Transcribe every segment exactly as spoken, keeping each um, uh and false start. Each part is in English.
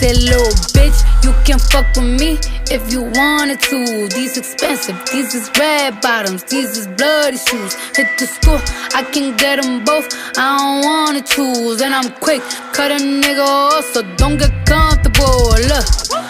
Said, little bitch, you can fuck with me if you wanted to. These expensive, these is red bottoms, these is bloody shoes. Hit the school, I can get them both, I don't wanna choose. And I'm quick, cut a nigga off, so don't get comfortable. Look,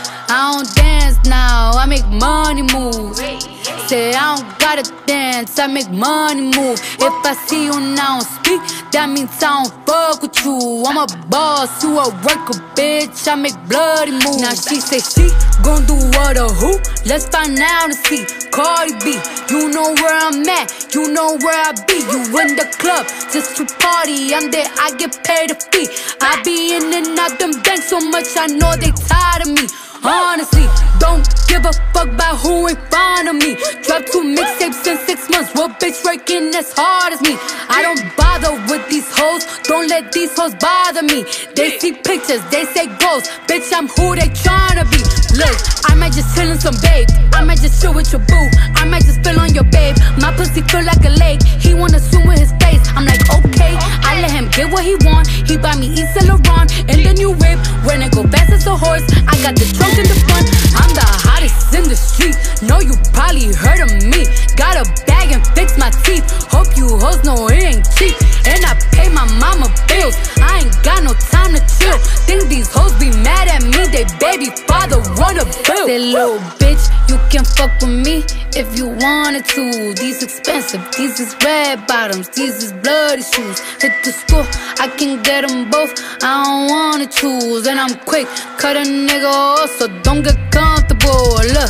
I don't dance now, I make money moves. Say I don't gotta dance, I make money move. If I see you now speak, that means I don't fuck with you. I'm a boss, you a worker, bitch, I make bloody moves. Now she say she gon' do what or who? Let's find out and see. Cardi B, you know where I'm at, you know where I be. You in the club, just to party, I'm there, I get paid a fee. I be in and out them banks so much, I know they tired of me. Honestly, don't give a fuck about who in front of me. Dropped two mixtapes in six months. What bitch working as hard as me? I don't bother with these hoes. Don't let these hoes bother me. They see pictures, they say goals. Bitch, I'm who they tryna be. Look, I might just chill in some babe. I might just chill with your boo. I might just spill on your babe. My pussy feel like a lake. He wanna swim with his face. I'm like, okay. I let him get what he want. He buy me Yves Saint Laurent and the new whip. When it go fast as a horse, I got the trunk in the front. I'm the hottest in the street. Know you probably heard of me. Got a bag and fix my teeth. Hope you hoes know it ain't cheap. And I pay my mama bills. I ain't got no time to chill. Think these hoes be mad at me. They baby father wanna bill. Say, little bitch, you can fuck with me if you wanted to. These expensive, these is red bottoms, these is bloody shoes. Hit the school, I can get them both, I don't wanna choose. And I'm quick, cut a nigga off, so don't get comfortable. Look,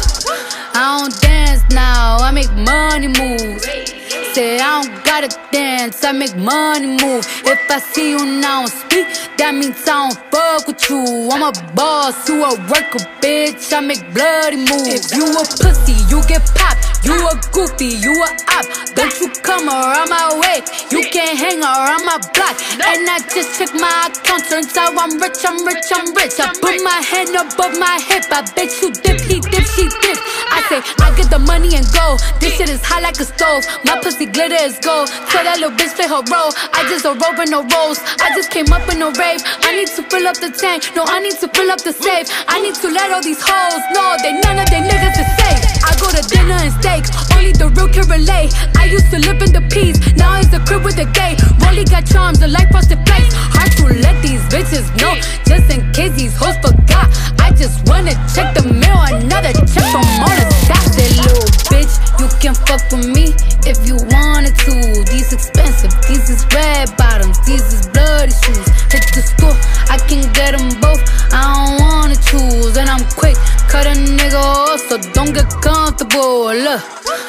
I don't dance now, I make money moves. Say I don't gotta dance, I make money move. If I see you now speak, that means I don't fuck with you. I'm a boss, you a worker, bitch, I make bloody moves. If you a pussy, you get popped. You a goofy, you a op. Don't you come around my way, you can't hang around my block. And I just check my account, turns out I'm rich, I'm rich, I'm rich. I put my hand above my hip, I bet you dip, he dip, she dip. I say, I get the money and go. This shit is hot like a stove. My pussy glitter is gold. Tell that little bitch play her role. I just a rope and no rolls. I just came up in a rave. I need to fill up the tank. No, I need to fill up the safe. I need to let all these hoes know they none of they niggas is safe. I go to dinner and steak. Only the real can relate. I used to live in the peas. Now it's a crib with a gay. Rolly got charms and like frosted flakes. Hard to let these bitches know. Just in case these hoes forgot. I just wanna check the mail. Another check from all the stocks. That little bitch, you can fuck with me if you wanted to. These expensive, these is red bottoms, these is bloody shoes. Hit the school, I can get them both, I don't wanna choose. And I'm quick, cut a nigga off, so don't get comfortable. Look,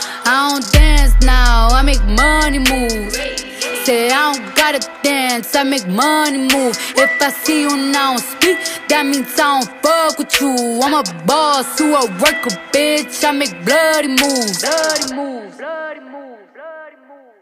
I don't dance now, I make money moves. Say I don't gotta dance, I make money move. If I see you now speak, that means I don't fuck with you. I'm a boss, you a worker, bitch, I make bloody moves. Bloody moves, bloody moves, bloody moves.